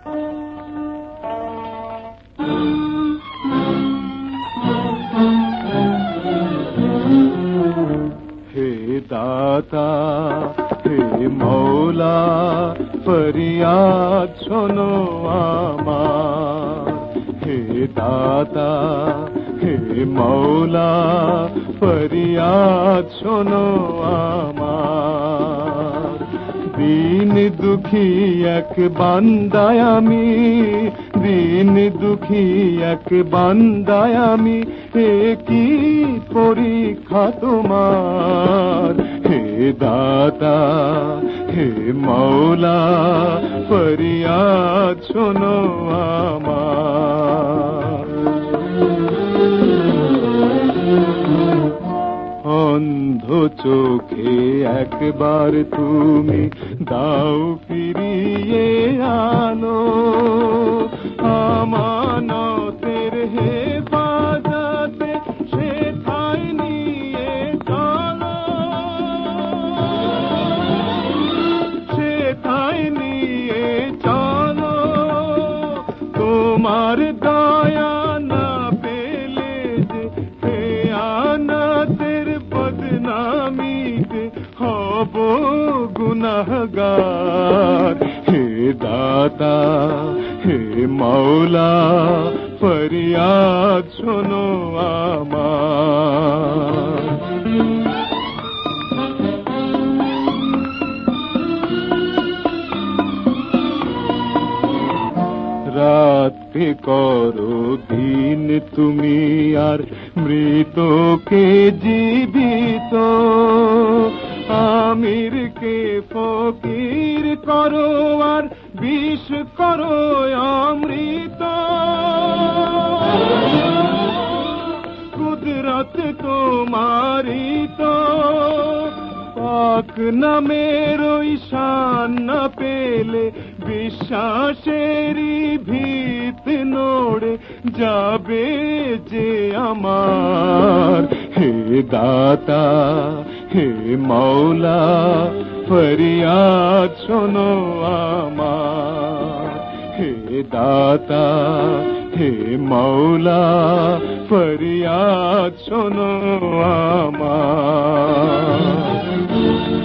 हे दाता हे मौला फरियाद शोनो आमार हे दाता हे मौला फरियाद शोनो आमार दीन दुखी एक बान्दाय आमी दीन दुखी एक बान्दाय आमी की परीक्षा तुम्हार हे दाता हे मौला फरियाद शोनो आमार অন্ধ চোখে একবার তুমি দাও ফিরিয়ে আলো আমানতের হেফাজতে সেথায় নিয়ে চলো সেথায় নিয়ে চলো তোমার দয়া না পেলে যে খেয়ানতের বদনামিতে হব গুনাহগার হে দাতা হে মৌলা ফরিয়াদ শোনো আমার রাতে করো দিন তুমি আর মৃতকে জীবিত আমিরকে ফকির করো আর বিষ করো অমৃত কুদরত তোমারি তো পাক নামের ঈশান না পেলে বিশ্বাসেরই ভিত নড়ে যাবে যে আমার হে দাতা হে মৌলা ফরিয়াদ শোনো আমার হে দাতা হে মৌলা ফরিয়াদ শোনো আমার